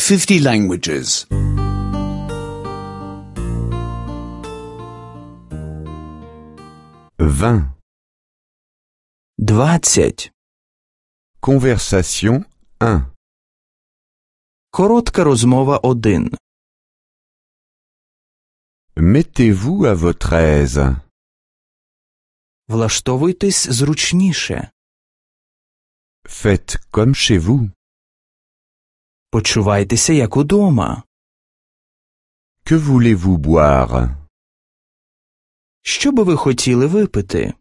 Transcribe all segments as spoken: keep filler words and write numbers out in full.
fifty languages. vingt. Двадцять. Conversation un. Коротка розмова один. Mettez-vous à votre aise. Влаштовуйтесь зручніше. Faites comme chez vous. Почувайтеся як удома. Que voulez-vous boire? Що би ви хотіли випити?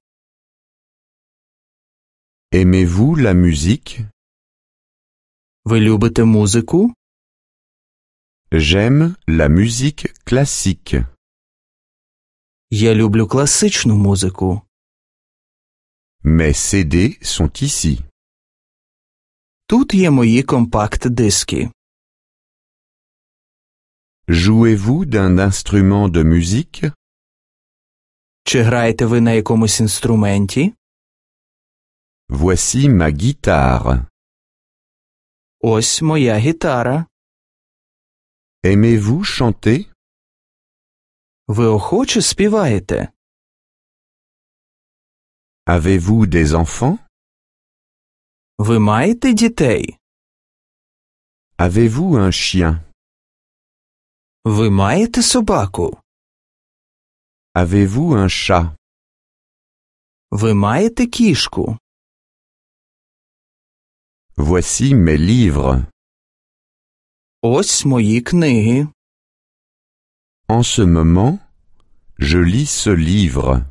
Aimez-vous la musique? Ви любите музику? J'aime la musique classique. Я люблю класичну музику. Mes C D sont ici. Тут є мої компакт-диски. Jouez-vous d'un instrument de musique? Чи граєте ви на якомусь інструменті? Voici ma guitare. Ось моя гітара. Aimez-vous chanter? Ви охоче співаєте? Avez-vous des enfants? Ви маєте дітей? Avez-vous un chien? Ви маєте собаку? Avez-vous un chat? Ви маєте кішку? Voici mes livres. Ось мої книги. En ce moment, je lis ce livre.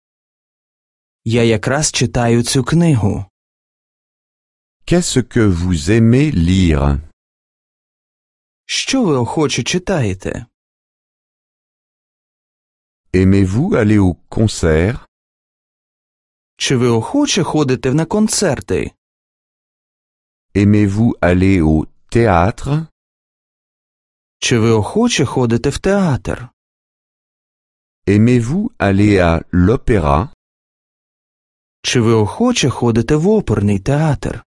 Я якраз читаю цю книгу. Qu'est-ce que vous aimez lire? Що ви охоче читаєте? Aimez-vous aller au concert? Чи ви охоче ходите на концерти? Aimez-vous aller au théâtre? Чи ви охоче ходите в театр? Aimez-vous aller à l'opéra? Чи ви охоче ходите в оперний театр?